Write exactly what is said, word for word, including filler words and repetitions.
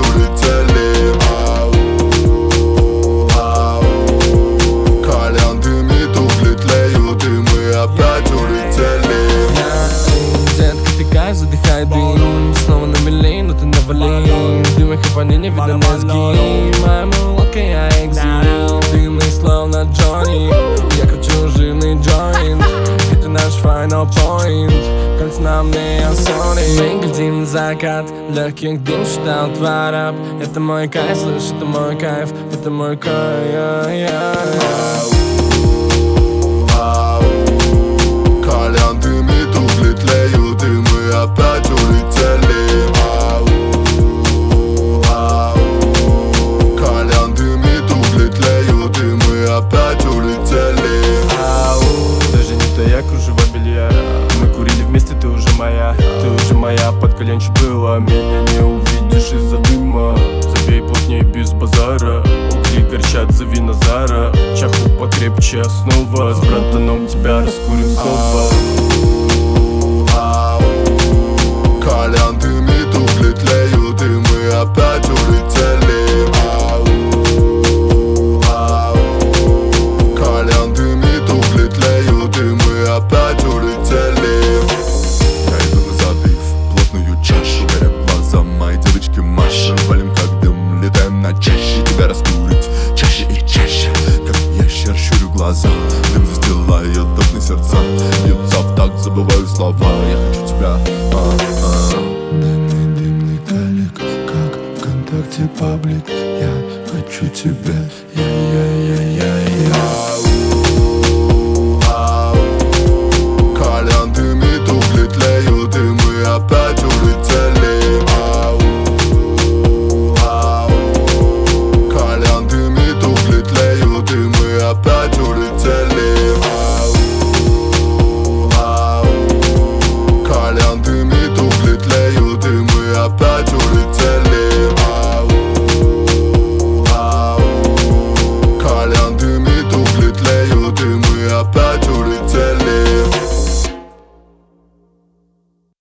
улетели. Ау, ау. Кальян дымит, угли тлеют, и мы опять улетели. Детка, ты кайф, задыхай дым. Снова на мели, но ты навали. Дым и хапани, не видно мозги. Моя мулатка, я экзил. Дымный, словно Джонни. Я кручу жирный джойнт. Это наш final point. Как с нами Sony. Мы глядим на закат. Легких дым считал твой раб. Это мой кайф, слышь, это мой кайф. Это мой кайф. Кальян дымит, угли тлеют, и мы опять улетели. Ау, ау. Кальян дымит, угли тлеют, и мы опять улетели. Ау. Даже не твоя кружева белья. Мы курили вместе, ты уже моя. Ты уже моя, под коленчик была. Меня не увидишь из-за дыма. Забей плотнее без базара. Угли горчат, зови Назара. Чаху покрепче основа. С братаном тебя раскурим снова. Кальян дымит, угли тлеют, и мы опять улетели. Ау, ау. Кальян дымит, угли тлеют, и мы опять улетели. Я иду на забив в плотную чашу. Горят глаза моей девочки Маши. Валим как дым, летаем на чаще. Тебя раскурить чаще и чаще. Как ящер щурю глаза. Дым застилает окна сердца. Бьются в такт, забываю слова. Я хочу тебя. Дымный, дымный калик, как ВКонтакте паблик. Я хочу тебя, я-я-я-я-я. Ау, ау. Кальян дымит, угли тлеют, и мы опять улетели. Ау, ау. Кальян дымит, угли тлеют, и мы опять улетели.